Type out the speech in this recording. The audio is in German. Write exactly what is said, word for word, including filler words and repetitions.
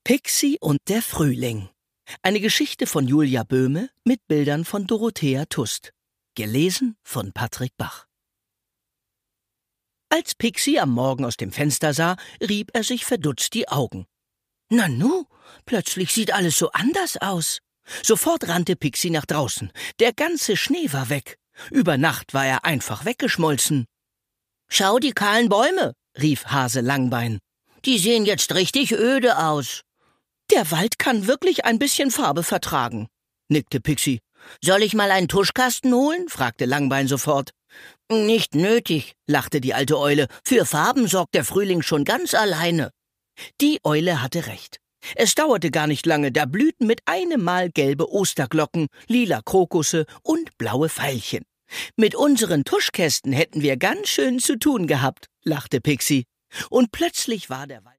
Pixie und der Frühling. Eine Geschichte von Julia Böhme mit Bildern von Dorothea Tust. Gelesen von Patrick Bach. Als Pixie am Morgen aus dem Fenster sah, rieb er sich verdutzt die Augen. Nanu, plötzlich sieht alles so anders aus. Sofort rannte Pixie nach draußen. Der ganze Schnee war weg. Über Nacht war er einfach weggeschmolzen. »Schau, die kahlen Bäume«, rief Hase Langbein. »Die sehen jetzt richtig öde aus.« »Der Wald kann wirklich ein bisschen Farbe vertragen«, nickte Pixie. »Soll ich mal einen Tuschkasten holen?« fragte Langbein sofort. »Nicht nötig«, lachte die alte Eule. »Für Farben sorgt der Frühling schon ganz alleine.« Die Eule hatte recht. Es dauerte gar nicht lange, da blühten mit einem Mal gelbe Osterglocken, lila Krokusse und blaue Veilchen. »Mit unseren Tuschkästen hätten wir ganz schön zu tun gehabt«, lachte Pixie. Und plötzlich war der Wald